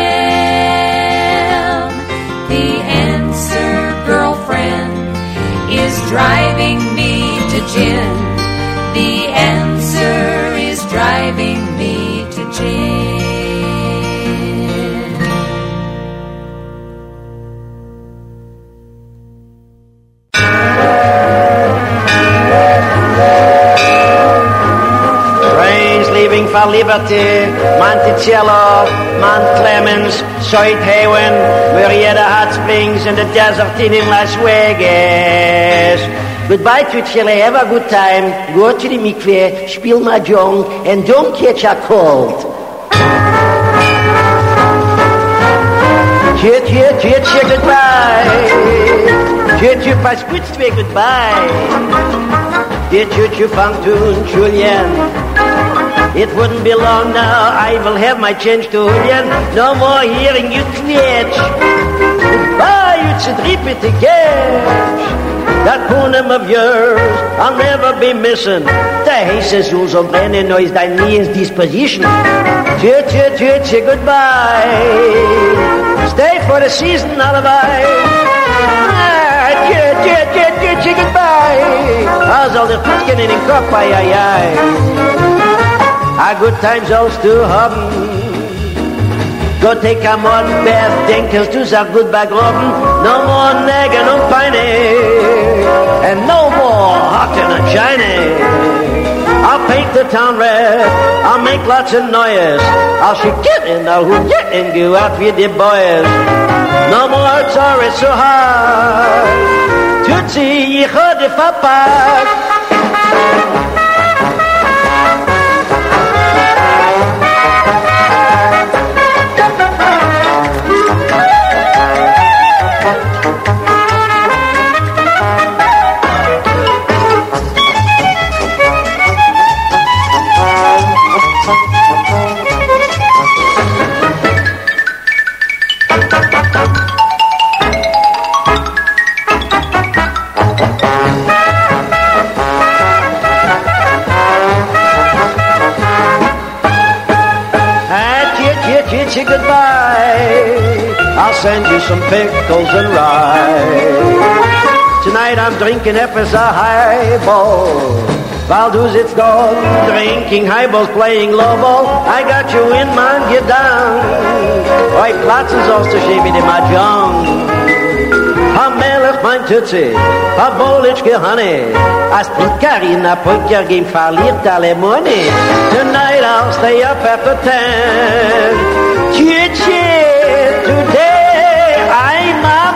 them. The answer, girlfriend, is driving me to gin. The answer is driving me to gin. Leaving for Liberty, Monticello, Mount Clemens, South Haven, Marietta Hot Springs, and the desert in Las Vegas. Goodbye to Chile, have a good time, go to the mikveh, spiel mahjong, and don't catch a cold. Cheer, cheer, cheer, cheer, goodbye. Cheer, cheer, pass good way, goodbye. Dear choo choo fang tune, Julian. It wouldn't be long now, I will have my change to Julian. No more hearing you twitch. Goodbye, you should repeat again. That Punim of yours, I'll never be missing. Der heiße Sus und brennen ist dein nies Disposition. Cheer, cheer, cheer, cheer, goodbye. Stay for the season, alibi. Ah, cheer, cheer, cheer, cheer, cheer, goodbye. Als al de Putken in den Kopf, ai, ai, ai. A good times all to haben. Go take a morning bath, denkst du sag goodbye globen. No more nagging und pining, and no more hocking and shining. I'll paint the town red, I'll make lots of noise. I'll shake it and I'll hoot it and go out with the boys. No more sorry so hard. Tootsie, ich hör die Papa. Goodbye, I'll send you some pickles and rye. Tonight I'm drinking Eppes a highball. While du sitzt dort, drinking highballs, playing lowball. I got you in mind, get down. Oi, platzen sollst du schön wie die Mahjong. Ha Melech, mein Tutsi, ha Bolitschke, honey. As Picarina, Poker game verliert alle money. Tonight I'll stay up after ten. Cheer, cheer, today I'm a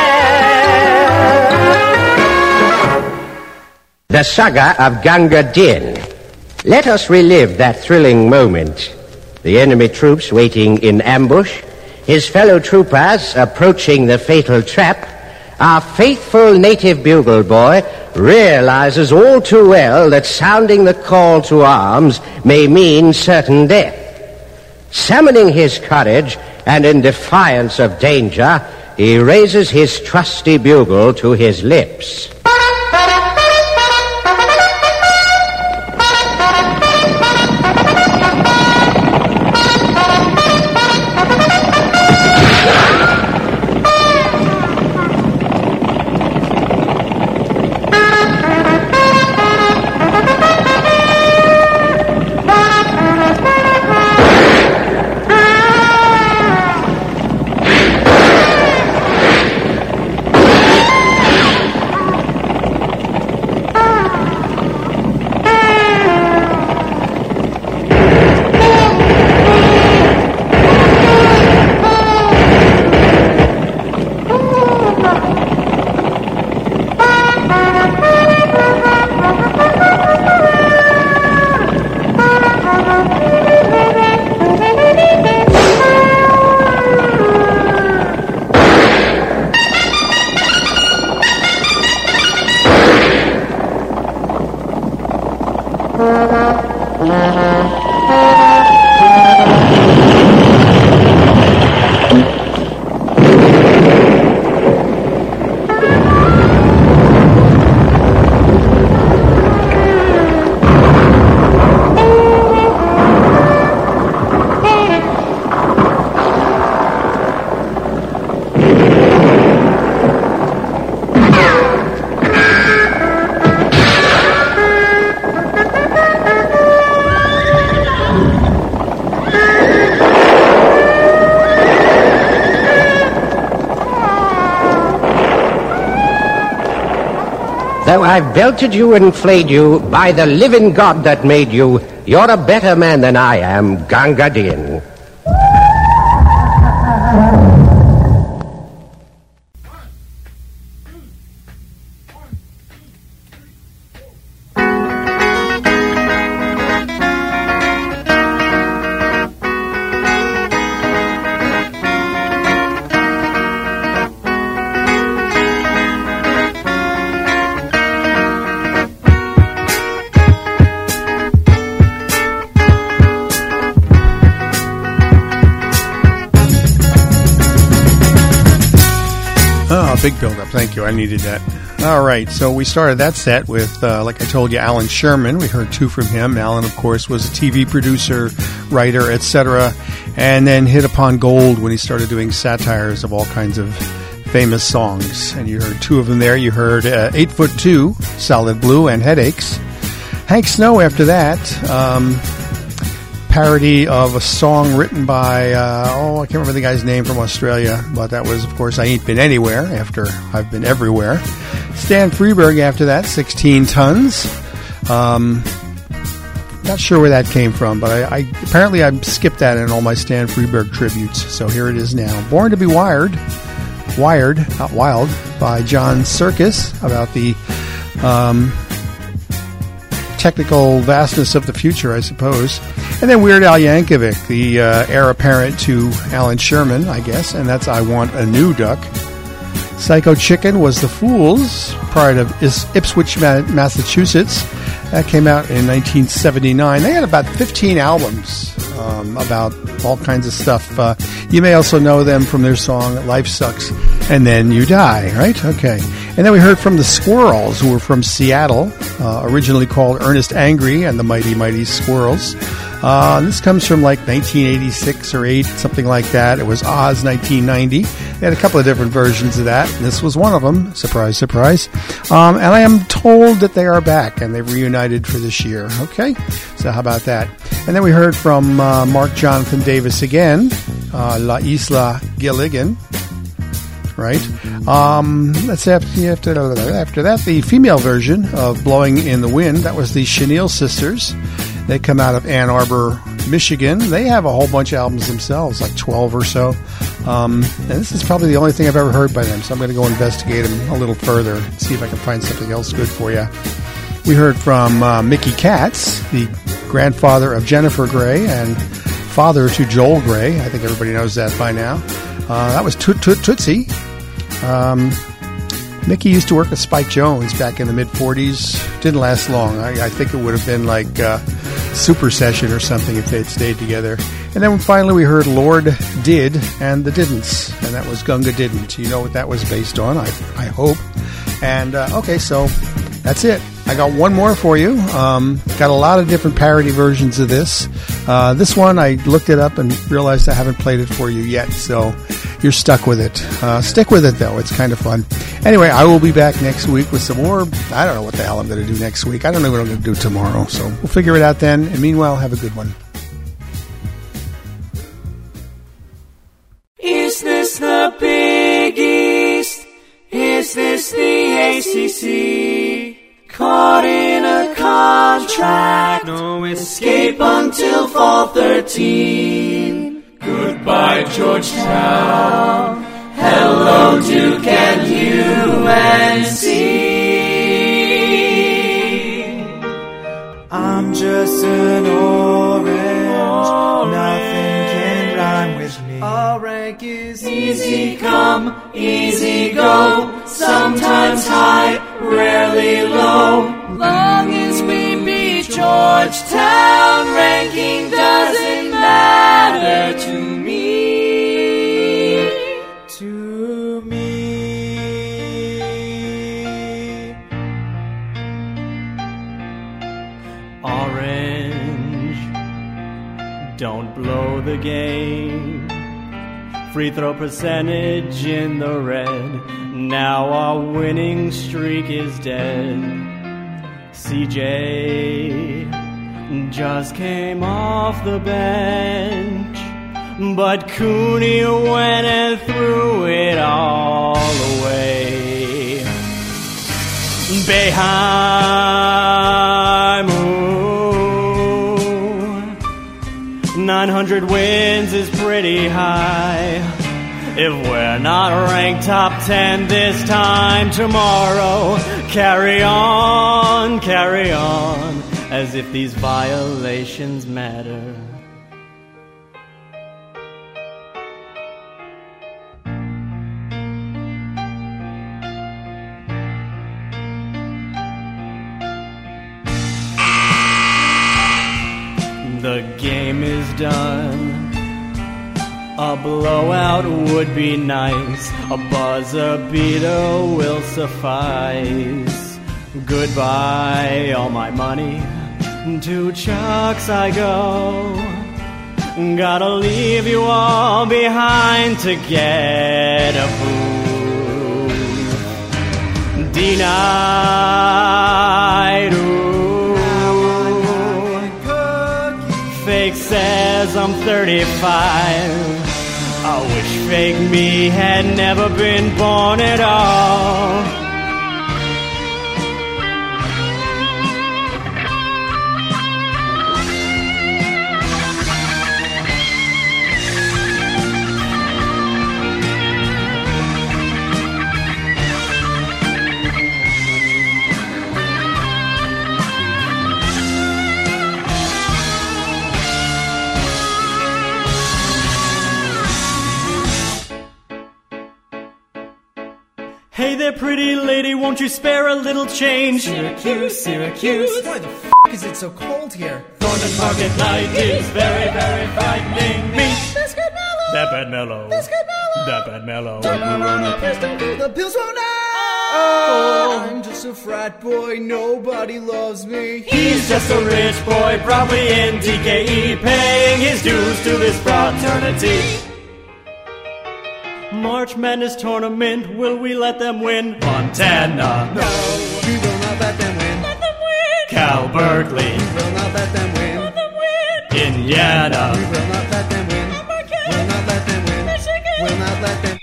man. The saga of Gunga Din. Let us relive that thrilling moment. The enemy troops waiting in ambush, his fellow troopers approaching the fatal trap. Our faithful native bugle boy realizes all too well that sounding the call to arms may mean certain death. Summoning his courage and in defiance of danger, he raises his trusty bugle to his lips. Though I've belted you and flayed you, by the living God that made you, you're a better man than I am, Gunga Din. Big build-up. Thank you. I needed that. All right. So we started that set with, uh, like I told you, Alan Sherman. We heard two from him. Alan, of course, was a T V producer, writer, et cetera, and then hit upon gold when he started doing satires of all kinds of famous songs. And you heard two of them there. You heard uh, Eight Foot Two, Solid Blue, and Headaches. Hank Snow after that. Um, parody of a song written by, uh, oh, I can't remember the guy's name from Australia, but that was, of course, I Ain't Been Anywhere, after I've Been Everywhere. Stan Freberg after that, sixteen tons. Um, not sure where that came from, but I, I apparently I skipped that in all my Stan Freberg tributes, so here it is now. Born to be Wired, Wired, not Wild, by John Serkis, about the um, technical vastness of the future, I suppose. And then Weird Al Yankovic, the uh, heir apparent to Alan Sherman, I guess, and that's I Want a New Duck. Psycho Chicken was The Fools, prior to Ipswich, Massachusetts. That came out in nineteen seventy-nine. They had about fifteen albums um, about all kinds of stuff. Uh, you may also know them from their song Life Sucks and Then You Die, right? Okay. And then we heard from the Squirrels, who were from Seattle, uh, originally called Ernest Angry and the Mighty Mighty Squirrels. Uh, this comes from like nineteen eighty-six or eight, something like that. It was Oz nineteen ninety. They had a couple of different versions of that, and this was one of them. Surprise, surprise. Um, and I am told that they are back, and they've reunited for this year. Okay? So how about that? And then we heard from uh, Mark Jonathan Davis again, uh, La Isla Gilligan. Right? Um, let's after, after, after that, the female version of Blowing in the Wind. That was the Chenille Sisters. They come out of Ann Arbor, Michigan. They have a whole bunch of albums themselves, like twelve or so. Um, and this is probably the only thing I've ever heard by them, so I'm going to go investigate them a little further and see if I can find something else good for you. We heard from uh, Mickey Katz, the grandfather of Jennifer Grey and father to Joel Grey. I think everybody knows that by now. Uh, that was Toot Toot Tootsie. Um, Mickey used to work with Spike Jones back in the mid-forties. Didn't last long. I, I think it would have been like uh, Super Session or something if they'd stayed together. And then finally we heard Lord Did and the Didn'ts, and that was Gunga Didn't. You know what that was based on, I, I hope. And, uh, okay, so that's it. I got one more for you. Um, got a lot of different parody versions of this. Uh, this one, I looked it up and realized I haven't played it for you yet, so you're stuck with it. Uh, stick with it, though. It's kind of fun. Anyway, I will be back next week with some more. I don't know what the hell I'm going to do next week. I don't know what I'm going to do tomorrow, so we'll figure it out then. And meanwhile, have a good one. Is this the Big East? Is this the A C C? Caught in a contract, no escape until fall thirteen. Goodbye, Georgetown. Hello, Duke and U N C. I'm just an orange. Nothing can rhyme with me. Our rank is easy come, easy go. Sometimes high, rarely low. Long as we beat Georgia. Georgetown ranking doesn't matter to me. To me. Orange, don't blow the game. Free throw percentage in the red. Now our winning streak is dead. C J just came off the bench, but Cooney went and threw it all away. Boeheim, ooh, nine hundred wins is pretty high. If we're not ranked top ten this time tomorrow, carry on, carry on, as if these violations matter. The game is done. A blowout would be nice. A buzzer beater will suffice. Goodbye, all my money. To Chuck's I go. Gotta leave you all behind to get a booth. Denied. Ooh. Fake says I'm thirty-five. I wish fake me had never been born at all. Hey there, pretty lady, won't you spare a little change? Syracuse, Syracuse. Why the f*** is it so cold here? Thornton Park at night is very, very frightening me. Biscuit mellow. That bad mellow. Biscuit mellow. That bad mellow. Don't run a pistol to the pills won't oh. I'm just a frat boy, nobody loves me. He's just a rich boy, probably in D K E, paying his dues to this fraternity. March Madness tournament, will we let them win? Montana. No, we will not let them win. Let them win. Cal Berkeley. We will not let them win. Let them win. Indiana. We will not let them win. We'll not let them win. Michigan. We'll not let them.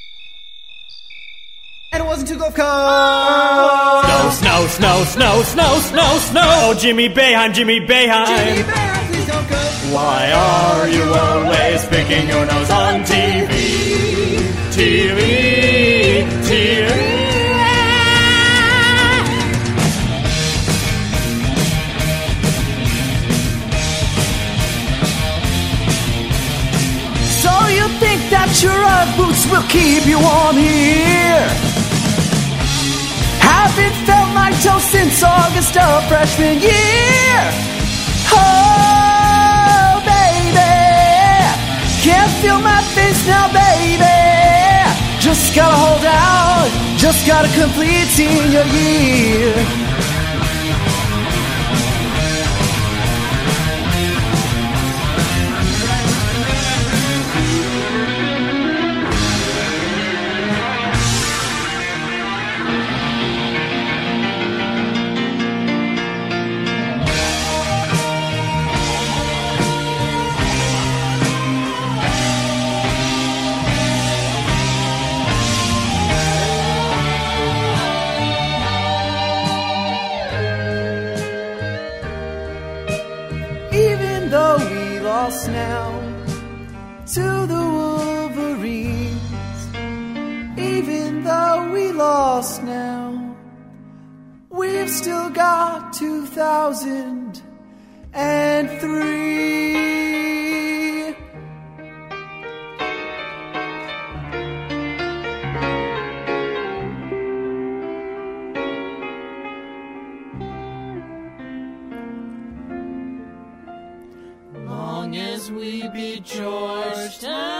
And it wasn't too Gulf Coast. Snow, snow, snow, snow, snow, snow, snow. Oh, Jimmy Boeheim, Jimmy Boeheim. Jimmy Boeheim, please don't go. Why are you always picking your nose on T V? T V, T V. So you think that your Ugg boots will keep you warm here? Haven't felt my toes since August of freshman year. Oh, baby, can't feel my face now, baby. Just gotta hold out, just gotta complete senior year. Now to the Wolverines, even though we lost now, we've still got two thousand three. as we beat Georgetown.